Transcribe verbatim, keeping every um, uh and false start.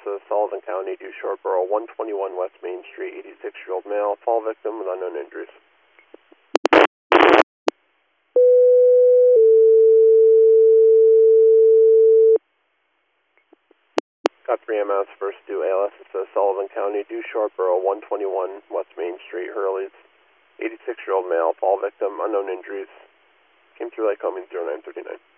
uh, Sullivan County, due Shortboro, one twenty-one West Main Street, eighty-six-year-old male, fall victim with unknown injuries. Got three M S, first due A L S, it says Sullivan County, due Shortboro, one twenty-one West Main Street, Hurley's, eighty-six-year-old male, fall victim, unknown injuries. Came through Lycoming zero nine three nine.